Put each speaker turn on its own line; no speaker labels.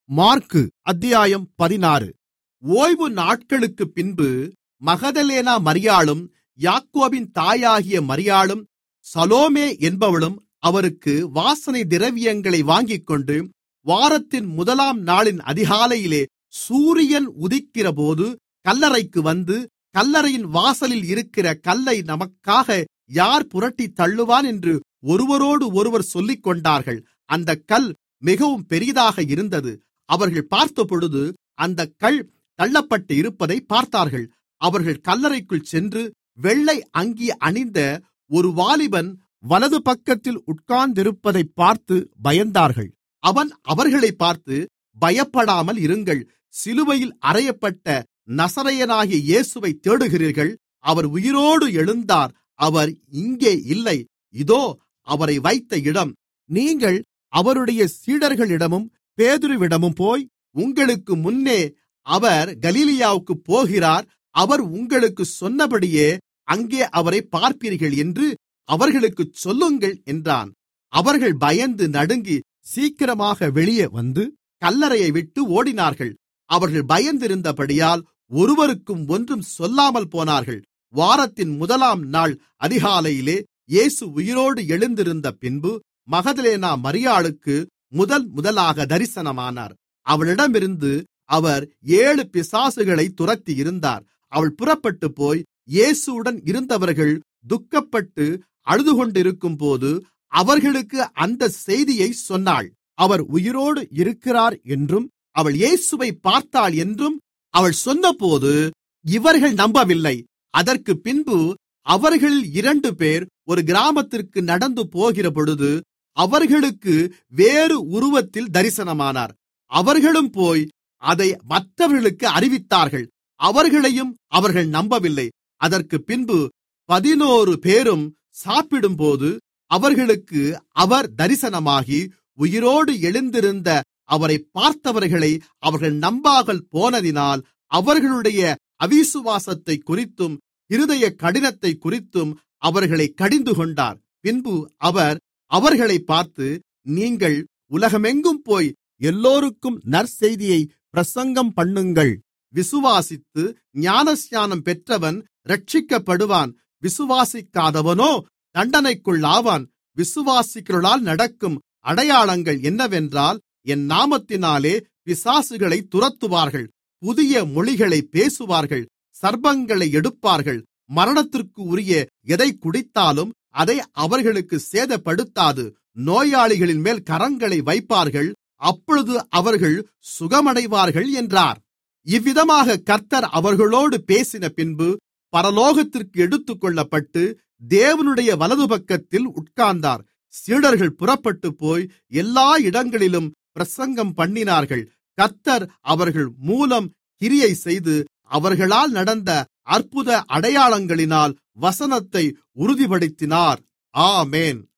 மாற்கு அத்தியாயம் 16. ஓய்வு நாட்களுக்குப் பின்பு மகதலேனா மரியாளும் யாக்கோபின் தாயாகிய மரியாளும் சலோமே என்பவளும் அவருக்கு வாசனை திரவியங்களை வாங்கிக்கொண்டு வாரத்தின் முதலாம் நாளின் அதிகாலையிலே சூரியன் உதிக்கிறபோது கல்லறைக்கு வந்து, கல்லறையின் வாசலில் இருக்கிற கல்லை நமக்காக யார் புரட்டித் தள்ளுவான் என்று ஒருவரோடொருவர் சொல்லிக்கொண்டார்கள். அந்தக் கல் மிகவும் பெரிதாக இருந்தது. அவர்கள் பார்த்தபொழுது அந்தக் கல் தள்ளப்பட்டிருப்பதைப் பார்த்தார்கள். அவர்கள் கல்லறைக்குள் சென்று வெள்ளை அங்கி அணிந்த ஒரு வாலிபன் வலது பக்கத்தில் உட்கார்ந்திருப்பதைப் பார்த்து பயந்தார்கள். அவன் அவர்களைப் பார்த்து, பயப்படாமல் இருங்கள், சிலுவையில் அறையப்பட்ட நசரேயனாகிய இயேசுவைத் தேடுகிறீர்கள். அவர் உயிரோடு எழுந்தார். அவர் இங்கே இல்லை. இதோ அவரை வைத்த இடம். நீங்கள் அவருடைய சீடர்களிடமும் பேதுருவிடமும் போய், உங்களுக்கு முன்னே அவர் கலிலேயாவுக்குப் போகிறார், அவர் உங்களுக்குச் சொன்னபடியே அங்கே அவரைப் பார்ப்பீர்கள் என்று அவர்களுக்குச் சொல்லுங்கள் என்றான். அவர்கள் பயந்து நடுங்கி சீக்கிரமாக வெளியே வந்து கல்லறையை விட்டு ஓடினார்கள். அவர்கள் பயந்திருந்தபடியால் ஒருவருக்கும் ஒன்றும் சொல்லாமல் போனார்கள். வாரத்தின் முதலாம் நாள் அதிகாலையிலே இயேசு உயிரோடு எழுந்திருந்த பின்பு மகதலேனா மரியாளுக்கு முதலாக தரிசனமானார். அவளிடமிருந்து அவர் 7 பிசாசுகளைத் துரத்தியிருந்தார். அவள் புறப்பட்டுப்போய் இயேசுவுடன் இருந்தவர்கள் துக்கப்பட்டு அழுதுகொண்டிருக்கும்போது அவர்களுக்கு அந்தச் செய்தியைச் சொன்னாள். அவர் உயிரோடு இருக்கிறார் என்றும் அவள் இயேசுவைப் பார்த்தாள் என்றும் அவள் சொன்னபோது இவர்கள் நம்பவில்லை. அதற்குப் பின்பு அவர்களில் 2 பேர் ஒரு கிராமத்திற்கு நடந்து போகிறபொழுது அவர்களுக்கு வேறு உருவத்தில் தரிசனமானார். அவர்களும் போய் அதை மற்றவர்களுக்கு அறிவித்தார்கள். அவர்களையும் அவர்கள் நம்பவில்லை. அதற்குப் பின்பு 11 பேரும் சாப்பிடும்போது அவர்களுக்கு அவர் தரிசனமாகி, உயிரோடு எழுந்திருந்த அவரைப் பார்த்தவர்களை அவர்கள் நம்பாமல் போனதினால் அவர்களுடைய அவிசுவாசத்தைக் குறித்தும் இருதய கடினத்தைக் குறித்தும் அவர்களைக் கடிந்துகொண்டார். பின்பு அவர் அவர்களைப் பார்த்து, நீங்கள் உலகமெங்கும் போய் எல்லோருக்கும் நற்செய்தியைப் பிரசங்கம்பண்ணுங்கள். விசுவாசித்து ஞானஸ்நானம் பெற்றவன் இரட்சிக்கப்படுவான், விசுவாசிக்காதவனோ தண்டனைக்குள்ளாவான். விசுவாசிக்கிறவர்களால் நடக்கும் அடையாளங்கள் என்னவென்றால், என் நாமத்தினாலே பிசாசுகளைத் துரத்துவார்கள், புதிய மொழிகளைப் பேசுவார்கள், சர்ப்பங்களை எடுப்பார்கள், மரணத்திற்கு உரிய எதைக் குடித்தாலும் அதை அவர்களுக்கு சேதப்படுத்தாது, நோயாளிகளின் மேல் கரங்களை வைப்பார்கள், அப்பொழுது அவர்கள் சுகமடைவார்கள் என்றார். இவ்விதமாக கர்த்தர் அவர்களோடு பேசின பின்பு பரலோகத்திற்கு எடுத்துக்கொள்ளப்பட்டு தேவனுடைய வலதுபக்கத்தில் உட்கார்ந்தார். சீடர்கள் புறப்பட்டுப்போய் எல்லா இடங்களிலும் பிரசங்கம் பண்ணினார்கள். கர்த்தர் அவர்கள் மூலம் கிரியை செய்து அவர்களால் நடந்த அற்புத அடையாளங்களினால் வசனத்தை உறுதிப்படுத்தினார். ஆமென்.